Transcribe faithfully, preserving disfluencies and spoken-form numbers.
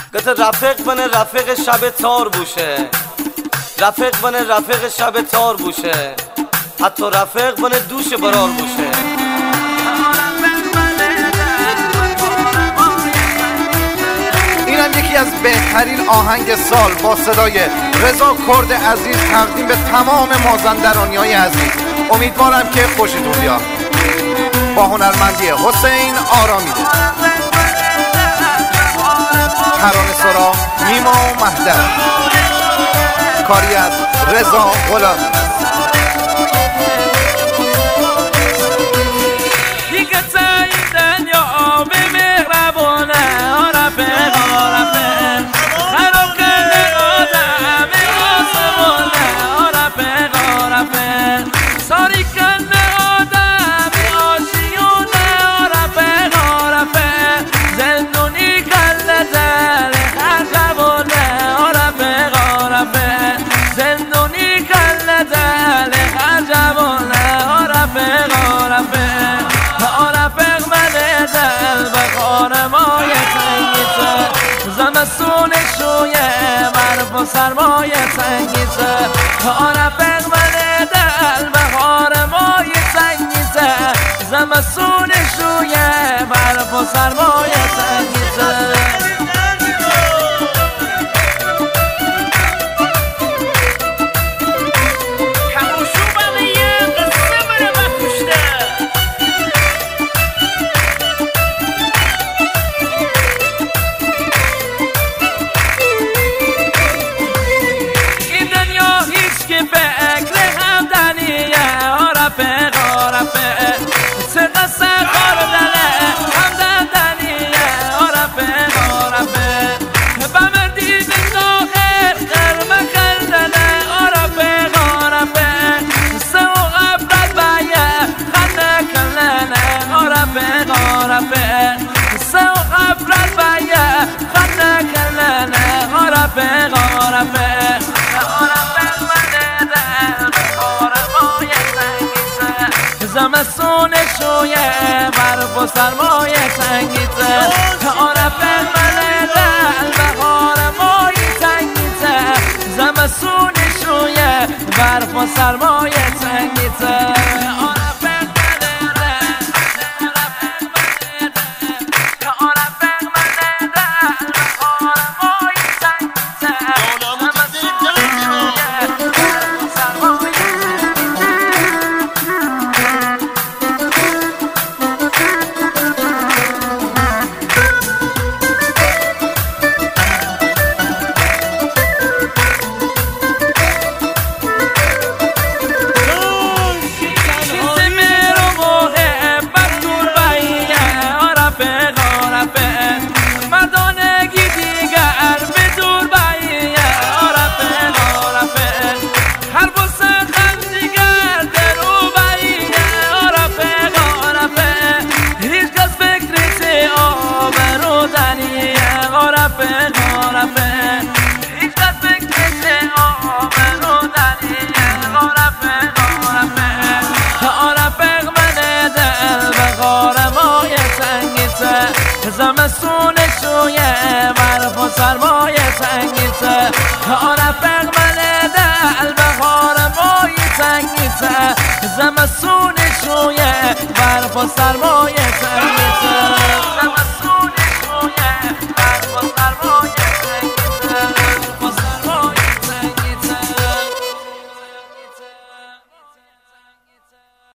گفت رفیق بنه رفیق شب تار بوشه، رفیق بنه رفیق شب تار بوشه، حتی رفیق بنه دوش برار بوشه. اینم یکی از بهترین آهنگ سال با صدای رضا کرد عزیز تقدیم به تمام مازندرانیای عزیز. امیدوارم که خوشتون بیاد. با هنرمندی حسین آرامیده، ترانه سرا نیما مهدر، کاری از رضا غلامی. زمستون شویه برف و سرمایه تنگیزه، رفیق من دل بهار مای تنگیزه. زمستون شویه برف و سرمایه تنگیزه. زمستون شویه برف و سرمایه تنگیزه، رفیق من دل بهار مای تنگیزه. زمستون شویه برف و سرمایه تنگیزه. زمستون شویه برف و سرمایه تنگیزه، رفیق من دل بهار مای تنگیزه. زمستون شویه برف و سرمایه تنگیزه.